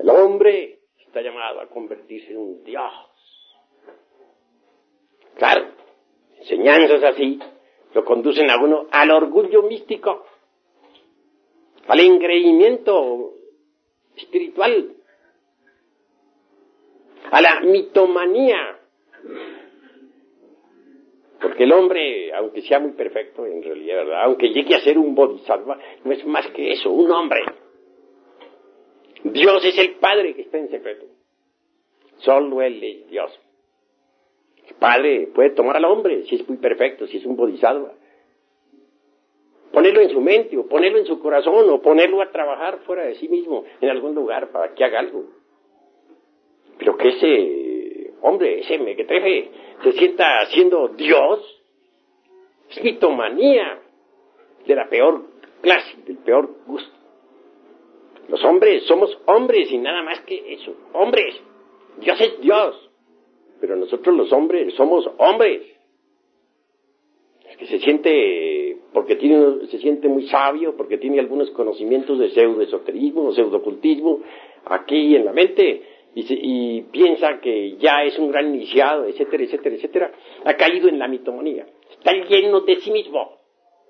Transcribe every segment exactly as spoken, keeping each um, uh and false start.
hombre está llamado a convertirse en un Dios. Claro, enseñanzas así lo conducen a uno al orgullo místico, al engreimiento espiritual, a la mitomanía. Porque el hombre, aunque sea muy perfecto, en realidad, ¿verdad?, aunque llegue a ser un bodhisattva, no es más que eso, un hombre. Dios es el Padre que está en secreto. Solo Él es Dios. El Padre puede tomar al hombre, si es muy perfecto, si es un bodhisattva, ponerlo en su mente, o ponerlo en su corazón, o ponerlo a trabajar fuera de sí mismo, en algún lugar, para que haga algo. Pero que ese hombre, ese mequetrefe, se sienta siendo Dios, es mitomanía de la peor clase, del peor gusto. Los hombres somos hombres y nada más que eso, hombres. Dios es Dios, pero nosotros los hombres somos hombres. Es que se siente, porque tiene, se siente muy sabio, porque tiene algunos conocimientos de pseudoesoterismo o pseudocultismo aquí en la mente, y, se, y piensa que ya es un gran iniciado, etcétera, etcétera, etcétera, ha caído en la mitomanía. Está lleno de sí mismo.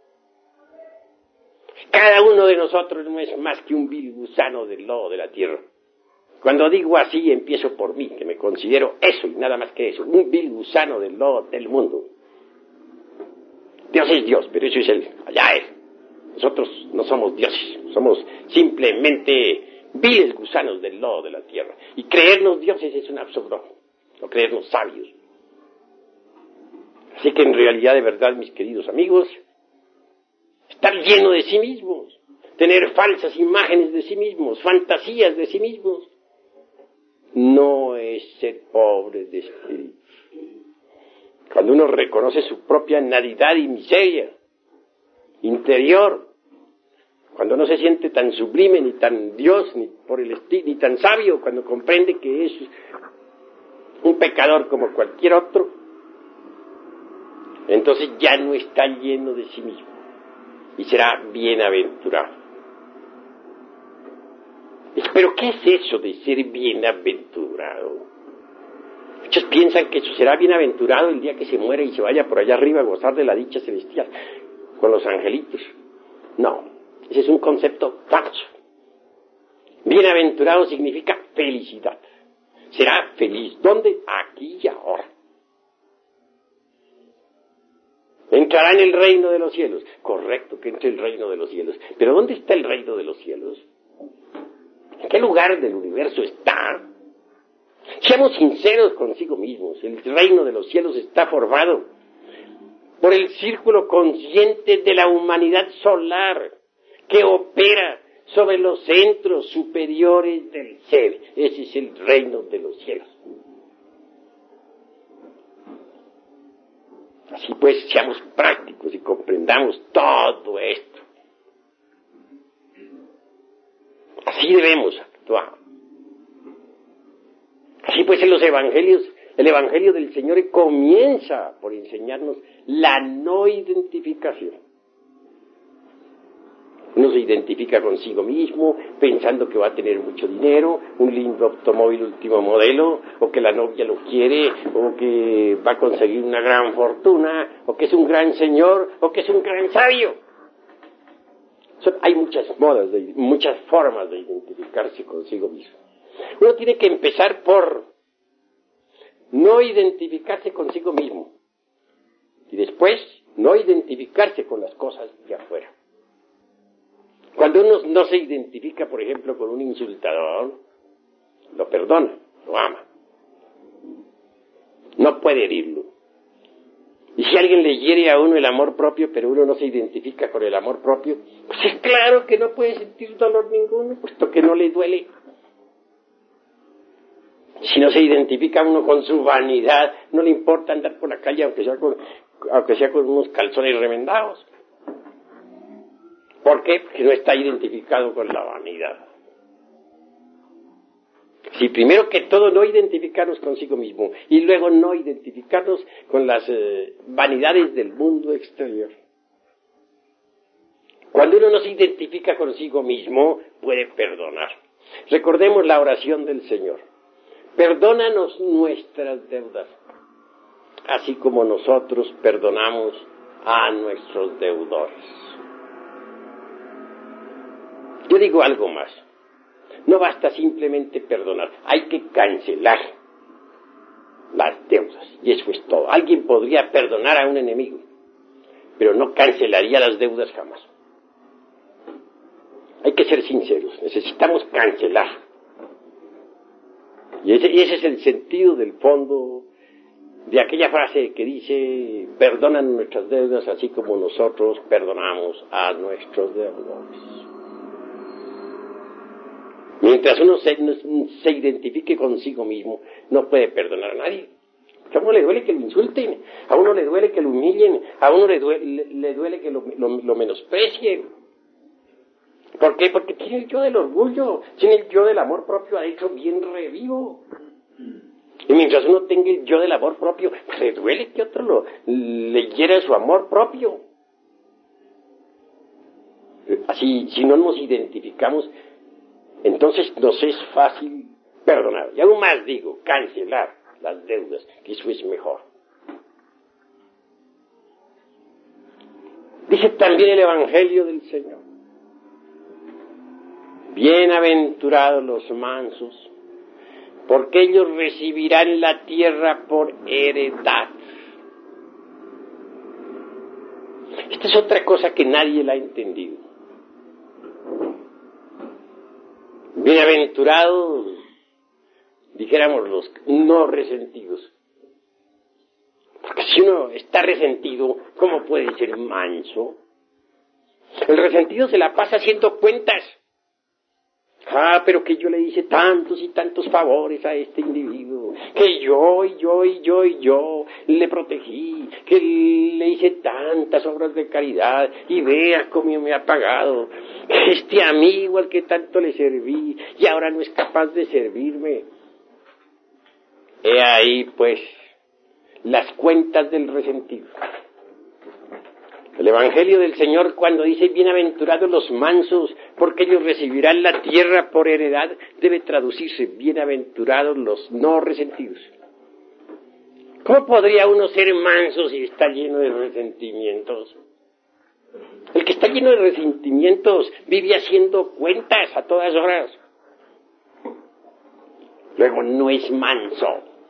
Cada uno de nosotros no es más que un vil gusano del lodo de la tierra. Cuando digo así, empiezo por mí, que me considero eso y nada más que eso, un vil gusano del lodo del mundo. Dios es Dios, pero eso es Él, allá es. Nosotros no somos dioses, somos simplemente viles gusanos del lodo de la tierra. Y creernos dioses es un absurdo, no creernos sabios. Así que en realidad, de verdad, mis queridos amigos, estar lleno de sí mismos, tener falsas imágenes de sí mismos, fantasías de sí mismos, no es ser pobre de espíritu. Cuando uno reconoce su propia nadidad y miseria interior, cuando no se siente tan sublime, ni tan Dios, ni por el estilo, ni tan sabio, cuando comprende que es un pecador como cualquier otro, entonces ya no está lleno de sí mismo y será bienaventurado. Pero ¿qué es eso de ser bienaventurado? Muchos piensan que eso será bienaventurado el día que se muera y se vaya por allá arriba a gozar de la dicha celestial con los angelitos. No, ese es un concepto falso. Bienaventurado significa felicidad. Será feliz. ¿Dónde? Aquí y ahora. Entrará en el reino de los cielos. Correcto, que entre el reino de los cielos. Pero ¿dónde está el reino de los cielos? ¿En qué lugar del universo está? Seamos sinceros consigo mismos. El reino de los cielos está formado por el círculo consciente de la humanidad solar que opera sobre los centros superiores del ser. Ese es el reino de los cielos. Así pues, seamos prácticos y comprendamos todo esto. Así debemos actuar. Así pues, en los evangelios, el evangelio del Señor comienza por enseñarnos la no identificación. Uno se identifica consigo mismo, pensando que va a tener mucho dinero, un lindo automóvil último modelo, o que la novia lo quiere, o que va a conseguir una gran fortuna, o que es un gran señor, o que es un gran sabio. Son, hay muchas modas, de, muchas formas de identificarse consigo mismo. Uno tiene que empezar por no identificarse consigo mismo, y después no identificarse con las cosas de afuera. Cuando uno no se identifica, por ejemplo, con un insultador, lo perdona, lo ama. No puede herirlo. Y si alguien le hiere a uno el amor propio, pero uno no se identifica con el amor propio, pues es claro que no puede sentir dolor ninguno, puesto que no le duele. Si no se identifica uno con su vanidad, no le importa andar por la calle, aunque sea con, aunque sea con unos calzones remendados. ¿Por qué? Porque no está identificado con la vanidad. Si primero que todo no identificarnos consigo mismo y luego no identificarnos con las eh, vanidades del mundo exterior. Cuando uno no se identifica consigo mismo, puede perdonar. Recordemos la oración del Señor. Perdónanos nuestras deudas, así como nosotros perdonamos a nuestros deudores. Yo digo algo más. No basta simplemente perdonar, hay que cancelar las deudas, y eso es todo. Alguien podría perdonar a un enemigo, pero no cancelaría las deudas jamás. Hay que ser sinceros, necesitamos cancelar. Y ese, y ese es el sentido del fondo de aquella frase que dice, perdonan nuestras deudas así como nosotros perdonamos a nuestros deudores. Mientras uno se, se identifique consigo mismo, no puede perdonar a nadie. A uno le duele que lo insulten, a uno le duele que lo humillen, a uno le duele, le, le duele que lo, lo, lo menosprecien. ¿Por qué? Porque tiene el yo del orgullo, tiene el yo del amor propio adentro bien revivo. Y mientras uno tenga el yo del amor propio, pues le duele que otro lo, le hiera su amor propio. Así, si no nos identificamos, entonces nos es fácil perdonar. Y aún más digo, cancelar las deudas, que eso es mejor. Dice también el Evangelio del Señor: bienaventurados los mansos, porque ellos recibirán la tierra por heredad. Esta es otra cosa que nadie la ha entendido. Bienaventurados, dijéramos, los no resentidos. Porque si uno está resentido, ¿cómo puede ser manso? El resentido se la pasa haciendo cuentas. Ah, pero que yo le hice tantos y tantos favores a este individuo, que yo y yo y yo y yo le protegí, que le hice tantas obras de caridad, y vea cómo me ha pagado. Este amigo al que tanto le serví, y ahora no es capaz de servirme. He ahí, pues, las cuentas del resentido. El Evangelio del Señor, cuando dice bienaventurados los mansos, porque ellos recibirán la tierra por heredad, debe traducirse bienaventurados los no resentidos. ¿Cómo podría uno ser manso si está lleno de resentimientos? El que está lleno de resentimientos vive haciendo cuentas a todas horas. Luego no es manso.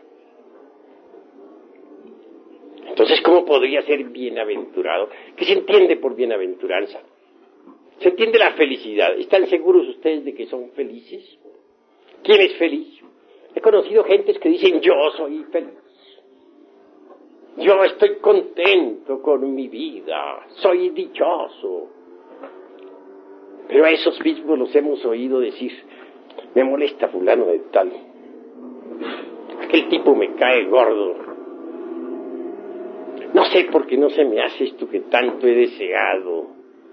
Entonces, ¿cómo podría ser bienaventurado? ¿Qué se entiende por bienaventuranza? Se entiende la felicidad. ¿Están seguros ustedes de que son felices? ¿Quién es feliz? He conocido gentes que dicen, yo soy feliz. Yo estoy contento con mi vida. Soy dichoso. Pero a esos mismos los hemos oído decir, me molesta fulano de tal. Aquel tipo me cae gordo. No sé por qué no se me hace esto que tanto he deseado.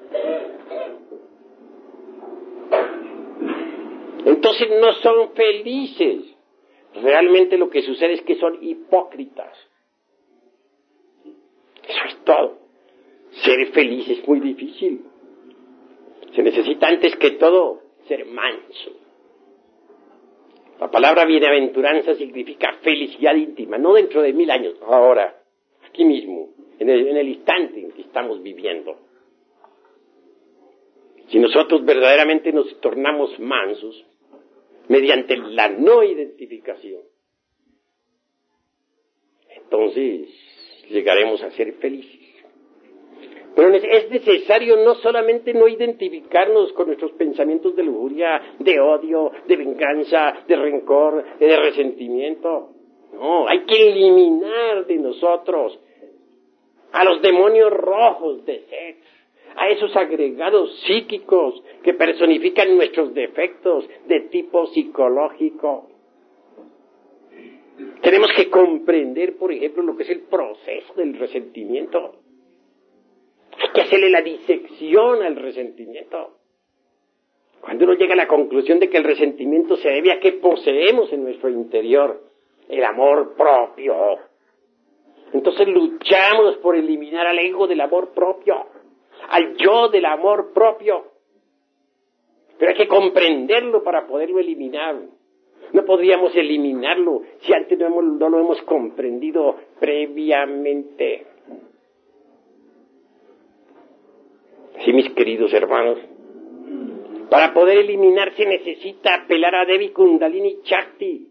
Entonces no son felices. Realmente lo que sucede es que son hipócritas. Eso es todo. Ser feliz es muy difícil. Se necesita antes que todo ser manso. La palabra bienaventuranza significa felicidad íntima, no dentro de mil años, ahora. Aquí mismo, en el, en el instante en que estamos viviendo. Si nosotros verdaderamente nos tornamos mansos, mediante la no identificación, entonces llegaremos a ser felices. Pero es necesario no solamente no identificarnos con nuestros pensamientos de lujuria, de odio, de venganza, de rencor, de resentimiento. No, hay que eliminar de nosotros a los demonios rojos de sed, a esos agregados psíquicos que personifican nuestros defectos de tipo psicológico. Tenemos que comprender, por ejemplo, lo que es el proceso del resentimiento. Hay que hacerle la disección al resentimiento. Cuando uno llega a la conclusión de que el resentimiento se debe a que poseemos en nuestro interior el amor propio, entonces luchamos por eliminar al ego del amor propio, al yo del amor propio. Pero hay que comprenderlo para poderlo eliminar. No podríamos eliminarlo si antes no, hemos, no lo hemos comprendido previamente. Sí, mis queridos hermanos, para poder eliminar se necesita apelar a Devi Kundalini Shakti.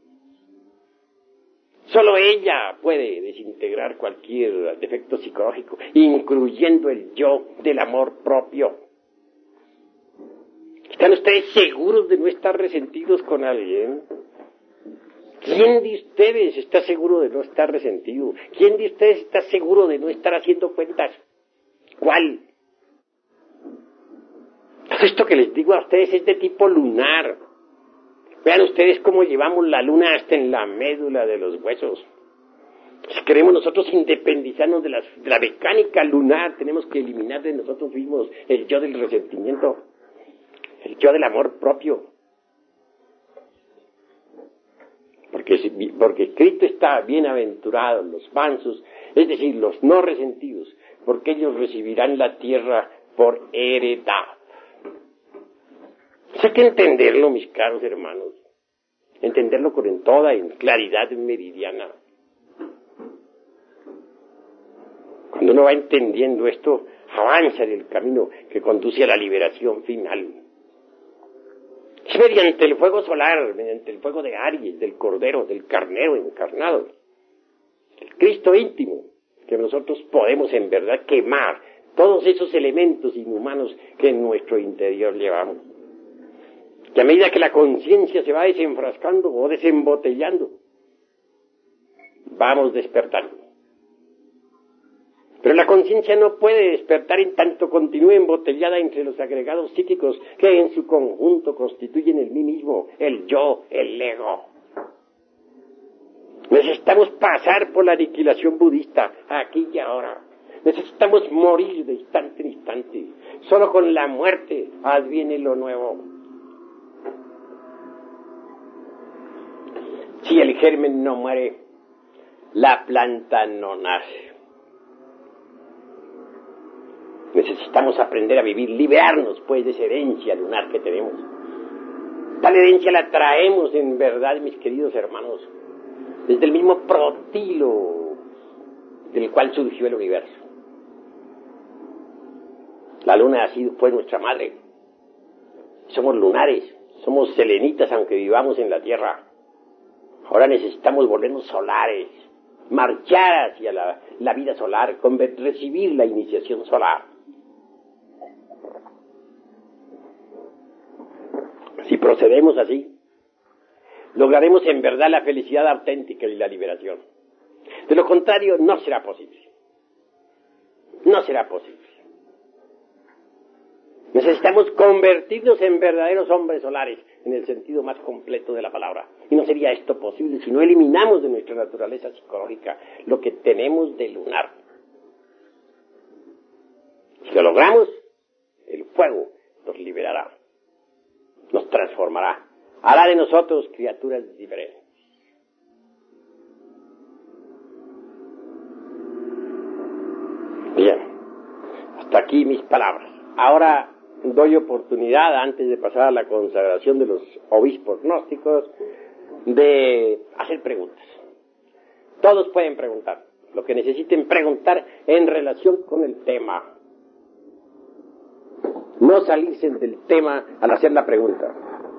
Solo ella puede desintegrar cualquier defecto psicológico, incluyendo el yo del amor propio. ¿Están ustedes seguros de no estar resentidos con alguien? ¿Quién de ustedes está seguro de no estar resentido? ¿Quién de ustedes está seguro de no estar haciendo cuentas? ¿Cuál? Esto que les digo a ustedes es de tipo lunar. Vean ustedes cómo llevamos la luna hasta en la médula de los huesos. Si queremos nosotros independizarnos de, las, de la mecánica lunar, tenemos que eliminar de nosotros mismos el yo del resentimiento, el yo del amor propio. Porque, porque escrito está, bienaventurados los mansos, es decir, los no resentidos, porque ellos recibirán la tierra por heredad. Hay que entenderlo, mis caros hermanos, entenderlo con toda en claridad meridiana. Cuando uno va entendiendo esto, avanza en el camino que conduce a la liberación final. Es mediante el fuego solar, mediante el fuego de Aries, del Cordero, del Carnero encarnado, el Cristo íntimo, que nosotros podemos en verdad quemar todos esos elementos inhumanos que en nuestro interior llevamos. Que a medida que la conciencia se va desenfrascando o desembotellando, vamos despertando. Pero la conciencia no puede despertar en tanto continúe embotellada entre los agregados psíquicos que en su conjunto constituyen el mí mismo, el yo, el ego. Necesitamos pasar por la aniquilación budista, aquí y ahora. Necesitamos morir de instante en instante. Solo con la muerte adviene lo nuevo. Si el germen no muere, la planta no nace. Necesitamos aprender a vivir, liberarnos pues de esa herencia lunar que tenemos. Tal herencia la traemos en verdad, mis queridos hermanos, desde el mismo protilo del cual surgió el universo. La luna ha sido pues nuestra madre. Somos lunares, somos selenitas aunque vivamos en la tierra. Ahora necesitamos volvernos solares, marchar hacia la, la vida solar, recibir la iniciación solar. Si procedemos así, lograremos en verdad la felicidad auténtica y la liberación. De lo contrario, no será posible. No será posible. Necesitamos convertirnos en verdaderos hombres solares, en el sentido más completo de la palabra. Y no sería esto posible si no eliminamos de nuestra naturaleza psicológica lo que tenemos de lunar. Si lo logramos, el fuego nos liberará, nos transformará, hará de nosotros criaturas diferentes. Bien, hasta aquí mis palabras. Ahora doy oportunidad, antes de pasar a la consagración de los obispos gnósticos, de hacer preguntas. Todos pueden preguntar, lo que necesiten preguntar en relación con el tema. No salirse del tema al hacer la pregunta.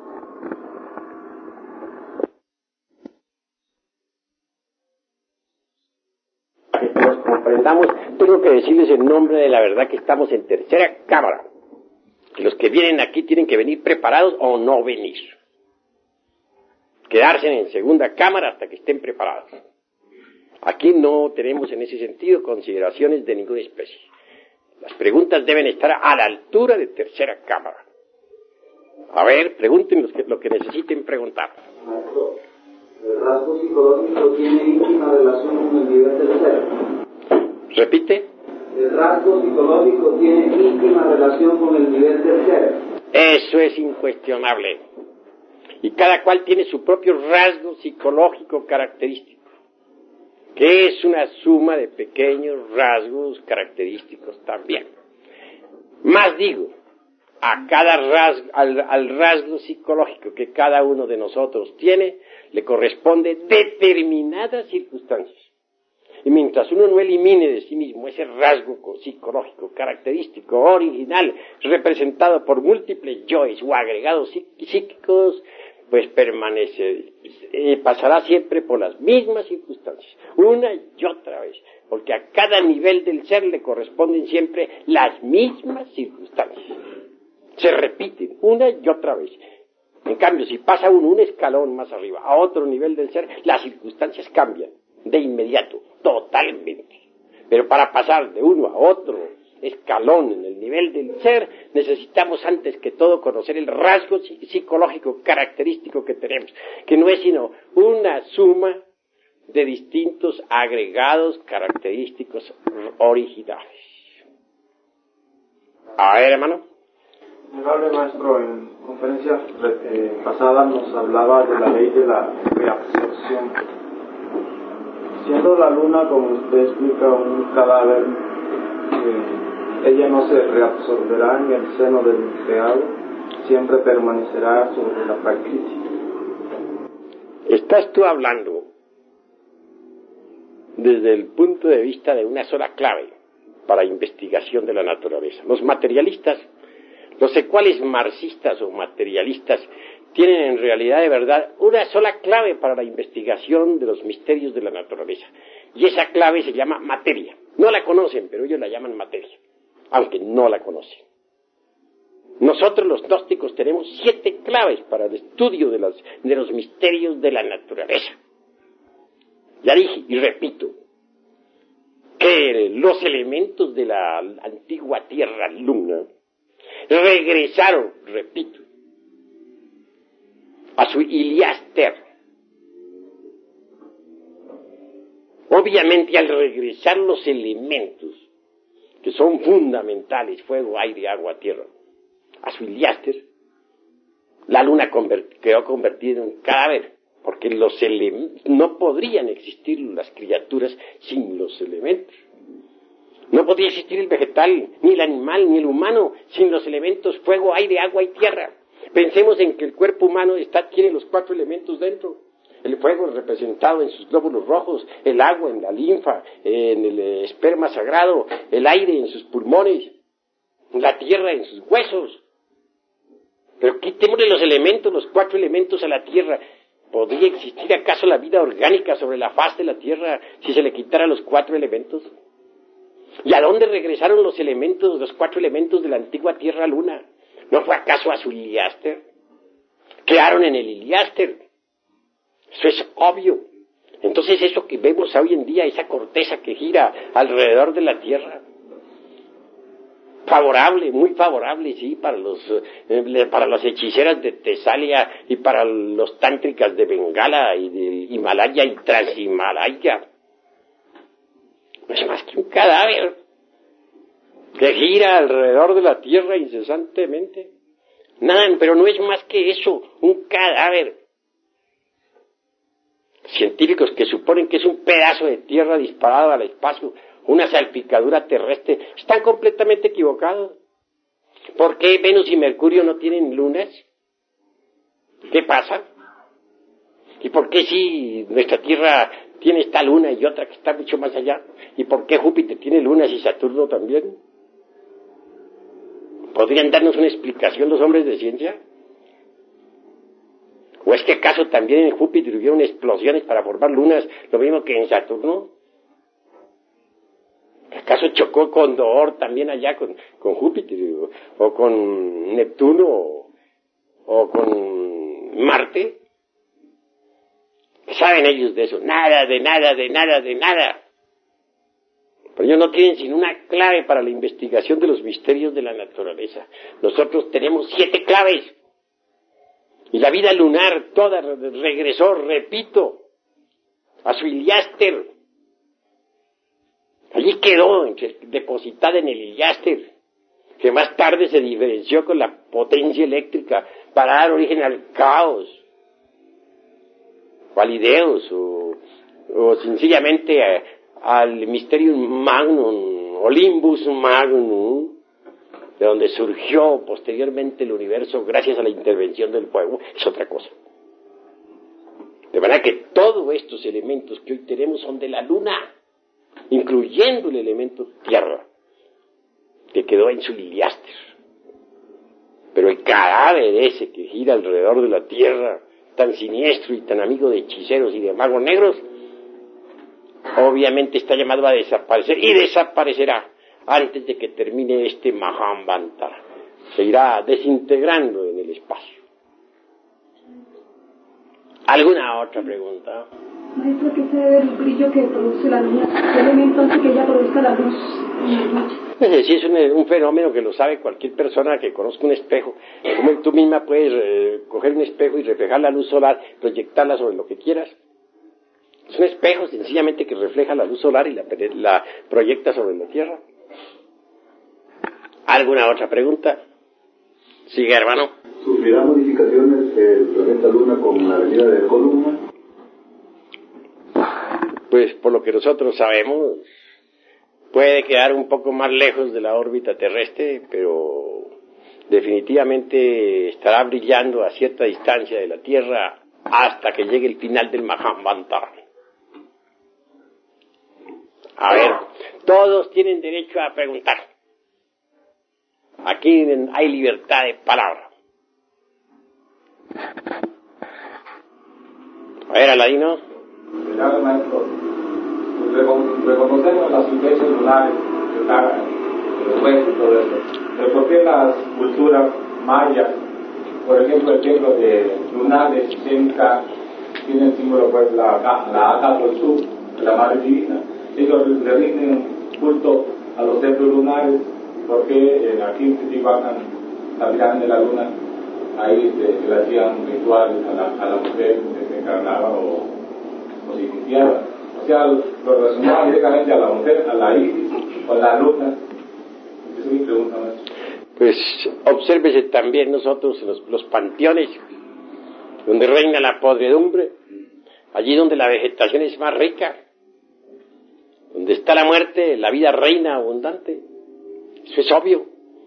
Para que nos comprendamos, tengo que decirles en nombre de la verdad que estamos en tercera cámara. Que los que vienen aquí tienen que venir preparados o no venir. Quedarse en segunda cámara hasta que estén preparados. Aquí no tenemos en ese sentido consideraciones de ninguna especie. Las preguntas deben estar a la altura de tercera cámara. A ver, pregunten los que, lo que necesiten preguntar. Maestro, ¿el rasgo psicológico tiene íntima relación con el nivel del ser? ¿Repite? El rasgo psicológico tiene íntima relación con el nivel del ser. Eso es incuestionable. Y cada cual tiene su propio rasgo psicológico característico, que es una suma de pequeños rasgos característicos también. Más digo, A cada rasgo, al, al rasgo psicológico que cada uno de nosotros tiene, le corresponde determinadas circunstancias. Y mientras uno no elimine de sí mismo ese rasgo psicológico, característico, original, representado por múltiples yoes o agregados psíquicos, pues permanece, eh, pasará siempre por las mismas circunstancias, una y otra vez, porque a cada nivel del ser le corresponden siempre las mismas circunstancias. Se repiten una y otra vez. En cambio, si pasa uno un escalón más arriba, a otro nivel del ser, las circunstancias cambian de inmediato, totalmente. Pero para pasar de uno a otro escalón en el nivel del ser, necesitamos antes que todo conocer el rasgo psicológico característico que tenemos, que no es sino una suma de distintos agregados característicos originales. A ver, hermano. Honorable maestro, en conferencia eh, pasada nos hablaba de la ley de la reabsorción. Siendo la luna, como usted explica, un cadáver, eh, ella no se reabsorberá en el seno del creado, siempre permanecerá sobre la prakriti. Estás tú hablando desde el punto de vista de una sola clave para investigación de la naturaleza. Los materialistas, los secuales marxistas o materialistas, tienen en realidad de verdad una sola clave para la investigación de los misterios de la naturaleza. Y esa clave se llama materia. No la conocen, pero ellos la llaman materia, aunque no la conocen. Nosotros los gnósticos tenemos siete claves para el estudio de, las, de los misterios de la naturaleza. Ya dije y repito que los elementos de la antigua Tierra Luna regresaron, repito, a su Iliáster. Obviamente, al regresar los elementos que son fundamentales, fuego, aire, agua, tierra, a su Iliáster, la luna convert- quedó convertida en un cadáver, porque los elementos, no podrían existir las criaturas sin los elementos. No podría existir el vegetal, ni el animal, ni el humano, sin los elementos fuego, aire, agua y tierra. Pensemos en que el cuerpo humano está, tiene los cuatro elementos dentro. El fuego es representado en sus glóbulos rojos, el agua en la linfa, en el esperma sagrado, el aire en sus pulmones, la tierra en sus huesos. Pero quitémosle los elementos, los cuatro elementos a la tierra. ¿Podría existir acaso la vida orgánica sobre la faz de la tierra si se le quitara los cuatro elementos? ¿Y a dónde regresaron los elementos, los cuatro elementos de la antigua Tierra Luna? ¿No fue acaso a su Iliáster? Quedaron en el Iliáster. Eso es obvio. Entonces eso que vemos hoy en día, esa corteza que gira alrededor de la Tierra, favorable, muy favorable, sí, para los eh, para las hechiceras de Tesalia y para los tántricas de Bengala y del Himalaya y Transhimalaya. No es más que un cadáver que gira alrededor de la Tierra incesantemente. Nada, pero no es más que eso, un cadáver. Científicos que suponen que es un pedazo de tierra disparado al espacio, una salpicadura terrestre, están completamente equivocados. ¿Por qué Venus y Mercurio no tienen lunas? ¿Qué pasa? ¿Y por qué si nuestra Tierra tiene esta luna y otra que está mucho más allá? ¿Y por qué Júpiter tiene lunas y Saturno también? ¿Podrían darnos una explicación los hombres de ciencia? ¿O es que acaso también en Júpiter hubieron explosiones para formar lunas, lo mismo que en Saturno? ¿Acaso chocó Condor también allá con, con Júpiter, o, o con Neptuno, o, o con Marte? ¿Qué saben ellos de eso? Nada, de nada, de nada, de nada. Pero ellos no tienen sino una clave para la investigación de los misterios de la naturaleza. Nosotros tenemos siete claves. Y la vida lunar toda regresó, repito, a su Iliáster. Allí quedó depositada en el Iliáster, que más tarde se diferenció con la potencia eléctrica para dar origen al caos, o al ideos, o, o sencillamente a, al Mysterium Magnum, Olympus Magnum, de donde surgió posteriormente el universo gracias a la intervención del fuego, es otra cosa. De manera que todos estos elementos que hoy tenemos son de la luna, incluyendo el elemento tierra, que quedó en su liliáster. Pero el cadáver ese que gira alrededor de la tierra, tan siniestro y tan amigo de hechiceros y de magos negros, obviamente está llamado a desaparecer, y desaparecerá antes de que termine este Mahamvantara. Se irá desintegrando en el espacio. ¿Alguna otra pregunta? Maestro, ¿qué se debe el brillo que produce la luna? ¿Qué elemento hace que ella produzca la luz en la noche? Sí, es un, un fenómeno que lo sabe cualquier persona que conozca un espejo. Como tú misma puedes eh, coger un espejo y reflejar la luz solar, proyectarla sobre lo que quieras. Es un espejo sencillamente que refleja la luz solar y la, la proyecta sobre la Tierra. ¿Alguna otra pregunta? Sigue, hermano. ¿Sufrirá modificaciones el planeta Luna con la venida de Columna? Pues por lo que nosotros sabemos, puede quedar un poco más lejos de la órbita terrestre, pero definitivamente estará brillando a cierta distancia de la Tierra hasta que llegue el final del Mahamvantara. A ver, todos tienen derecho a preguntar. Aquí hay libertad de palabra. A ver, Aladino. Señor maestro, reconocemos las iglesias lunares que están en los huesos y todo eso, pero ¿por qué las culturas mayas, por ejemplo el templo de lunar de Chichén Itzá, tiene el símbolo pues la, la Acatolzú, la madre divina? Ellos le rinden culto a los templos lunares porque aquí en Teotihuacán, la pirámide de la luna, ahí se, se le hacían rituales a la, a la mujer que se encarnaba o, o se iniciaba. O sea, lo relacionaban directamente a la mujer, a la Isis o a la luna. Esa es mi pregunta, maestro. Pues obsérvese también nosotros en los, los panteones, donde reina la podredumbre, allí donde la vegetación es más rica, donde está la muerte, la vida reina abundante. Eso es obvio.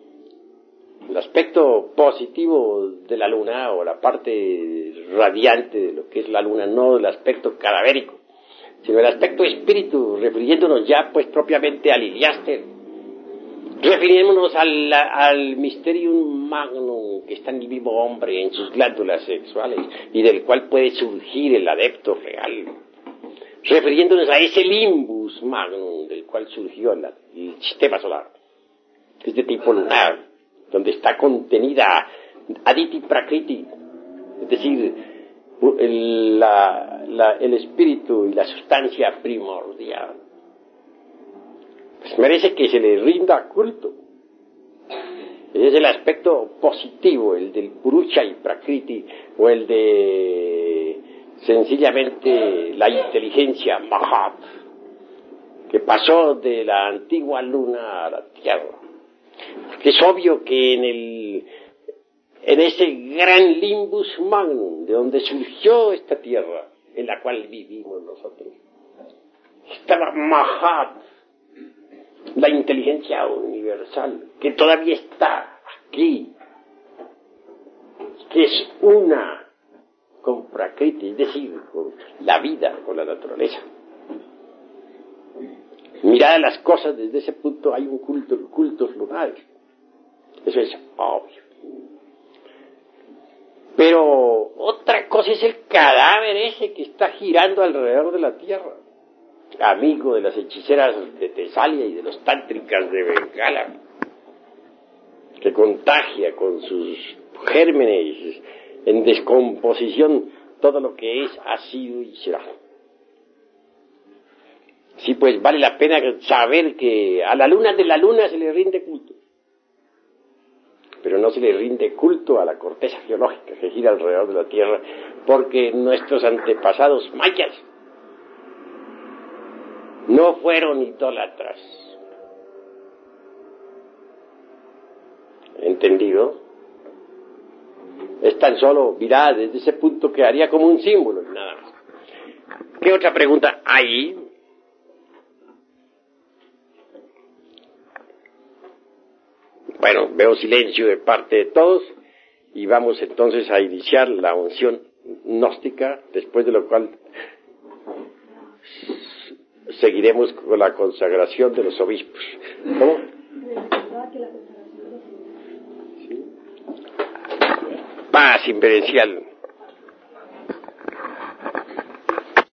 El aspecto positivo de la luna, o la parte radiante de lo que es la luna, no el aspecto cadavérico, sino el aspecto espíritu, refiriéndonos ya pues propiamente al Iliáster, refiriéndonos al, al Mysterium Magnum que está en el vivo hombre, en sus glándulas sexuales, y del cual puede surgir el adepto real, refiriéndonos a ese Limbus Magnum del cual surgió la, el sistema solar, que es de tipo lunar, donde está contenida Aditi Prakriti, es decir, el, la, la, el espíritu y la sustancia primordial. Pues merece que se le rinda culto. Ese es el aspecto positivo, el del Purusha y Prakriti, o el de sencillamente la inteligencia Mahat, que pasó de la antigua luna a la tierra. Porque es obvio que en el en ese gran Limbus Magnum, de donde surgió esta tierra, en la cual vivimos nosotros, estaba Mahat, la inteligencia universal, que todavía está aquí, que es una con Prakriti, es decir, con la vida, con la naturaleza. Mirad las cosas desde ese punto, hay un culto, cultos lunares. Eso es obvio. Pero otra cosa es el cadáver ese que está girando alrededor de la tierra, amigo de las hechiceras de Tesalia y de los tántricas de Bengala, que contagia con sus gérmenes en descomposición todo lo que es, ha sido y será. Sí, pues vale la pena saber que a la luna de la luna se le rinde culto, pero no se le rinde culto a la corteza geológica que gira alrededor de la Tierra, porque nuestros antepasados mayas no fueron idólatras. ¿Entendido? Es tan solo, mirad, desde ese punto quedaría como un símbolo, nada más. ¿Qué otra pregunta hay? Bueno, veo silencio de parte de todos y vamos entonces a iniciar la unción gnóstica, después de lo cual seguiremos con la consagración de los obispos. ¿Cómo? Paz inverencial.